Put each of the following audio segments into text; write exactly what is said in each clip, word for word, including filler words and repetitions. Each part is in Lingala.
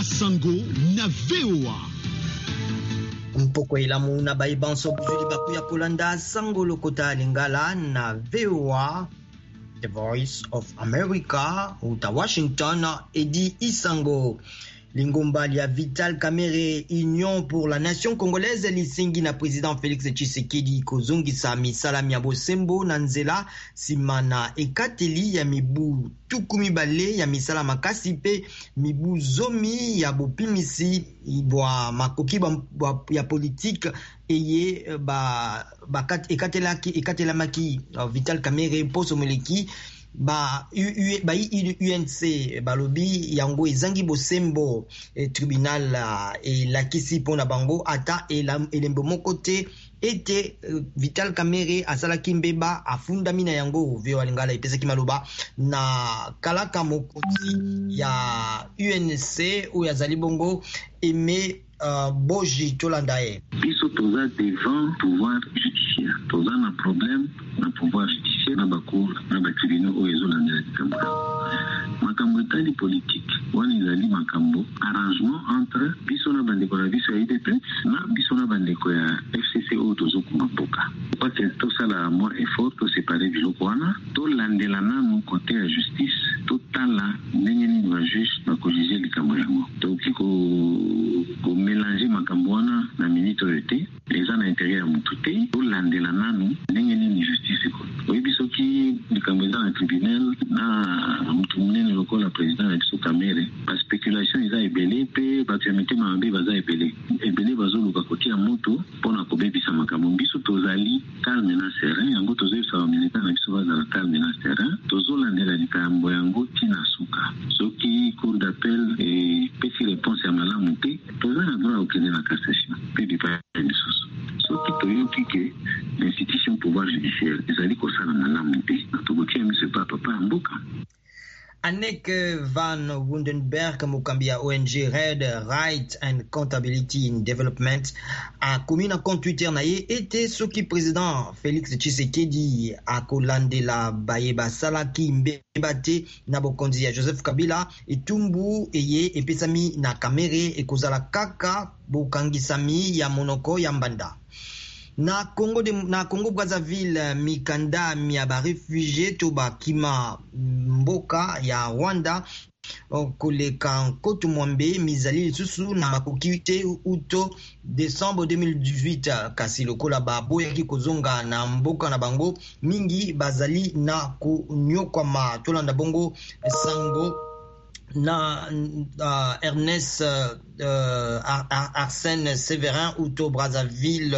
Sango na V O A. Mpoko ilamu na baibanso kuzuli baku ya kolanda Sango lokota lingala na V O A, The Voice of America, uta Washington, Edi Isango. Lingomba ya Vital Kamerhe, Union pour la Nation Congolaise, lisingi na président Félix Tshisekedi kozongisa misala ya bosembo na nzela simana ekateli ya mibu tukumi bale ya misala makasi pe mibu zomi ya bopimisi bwa makoki ya politique eye ba bakat ekatelaki ekatelamaki Vital Kamerhe poso moleki ba U, ba U N C balobi yango ezangi bosembo eh, tribunal e lakisi pona bango ata elembo moko te ete uh, Vital Kamerhe asalaki mbeba afundami na yango vyo alingala epesaki maloba na kalaka mokonzi ya U N C oyo azali bongo eme uh, Boji tolanda ye biso toza devant pouvoir judiciaire, toza na problème na pouvoir judiciaire na bacour na batribunaux oyo ezolandela likambo makambo etali politique wana ezali makambo arrangement entre biso na bandeko na biso ya U D P na biso na bandeko ya F C C oyo tozokuma mboka pake tosala mwa effort tosepare biloko wana tolandela nanu kote ya justice totala ndenge nini bajuge bakojuge likambo yango tokoki komélange makambo wana na minute oyo te eza na intérêt ya mutu te tolandela nanu ndenge nini justice ekolo oyebi soki likambo eza na tribunal na mutu munene lokola président ya biso Kamerhe baspéculation eza ebele mpe bato ya mitema mabe baza ebele ebele bazoluka kotia moto mpona kobebisa makambo biso tozali calme na serein yango tozoyebisa bamilita na biso bazala calme na serein tozolandela likambo yango ntina suka soki cour d'appel epesi réponse ya malamu te toza na droit okende na cassation mpe bipa lisusu soki toyoki ke l'institution pouvoir judiciaire ezali kosala malamu te tokotia miso epa papa ya mboka. Anneke van Woudenberg, mokambi ya O N G Red Right and Accountability in Development, a commis na compte Twitter na ye ete soki président Félix Tshisekedi akolandela bayeba salaki mbeba te na bokonzi ya Joseph Kabila etumbu eye epesami na Kamerhe ekozala kaka bokangisami ya monoko ya mbanda. Na Congo de, na Congo Brazzaville mikanda mia ba réfugié to bakima mboka ya Rwanda koleka nkoto mwambe mizali lisusu na makoki te uto décembre deux mille dix-huit kasi lokola baboyaki kozonga na mboka na bango mingi bazali na kunyokwama tolanda bongo Sango na uh, Ernest uh, Ar Ar Arsène Séverin uto Brazzaville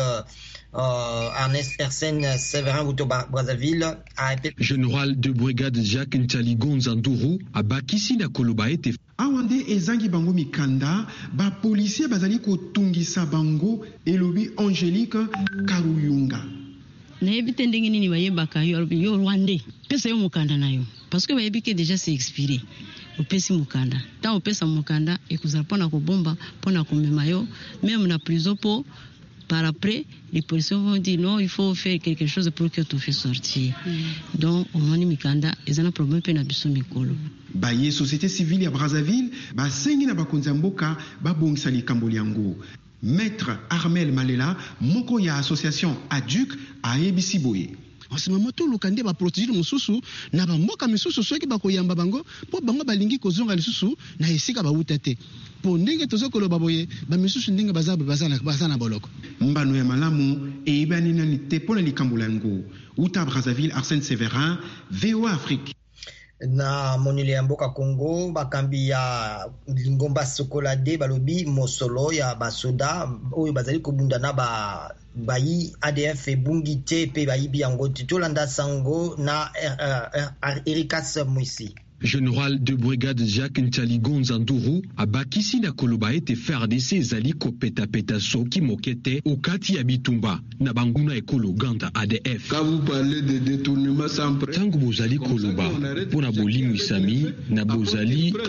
Uh, Ernest Arsène Séverin Wuto Brazzaville a été général de brigade Jacques Ntali Gonzanduru a bakisi na koloba ete awande ezangi bango mikanda ba policier bazali ko tungisa bango elobi Angélique Karuyunga na ebite ndenge nini bayebaka yo yo Rwandais pesa yo mukanda nayo parce que bayebike déjà c'est expiré opesi mukanda ta opesa mukanda ekuzala pona ko bomba pona ko memayo même na prison po. Par après, les policiers vont dire non, il faut faire quelque chose pour que tu fasses sortir. Mm. Donc, au moment Mikanda, ils ont un problème pour n'abisso mikolo. Baye société civile ya Brazzaville, ba sengi na bakonzi mboka ba bongisa likambo yango. Maître Armel Malela, moko ya association Aduc a ebisi boye. En ce moment, tout le candidat va protéger le mususu, na ba mboka misusu soki ba koyamba bango, po bango balingi kozonga lisusu na esika ba utate. Po ndenge tozokolo baboye, ba misusu ndenge bazaba bazana bazana boloko. Mbano ya malamu e ibani na te pona likambo lango. Uta Brazzaville Arsène Séverin, V O A Afrique. Na monile ya mboka Congo bakambi ya Lingomba Sokolade balobi mosolo ya basoda oyo bazali kobunda na ba bayi A D F ebungi te pe bayibi yango titolanda Sango na Ericas Mwisi. Général de brigade Jacques Ntali Gonzanduru a bakisi na koloba ete F A R D C ezali kopeta peta soki mokete okati ya bitumba na banguna ekolo ganda A D F. Quand vous parlez de détournement sans prêt, tango bozali koloba pona bolimwisami na bozali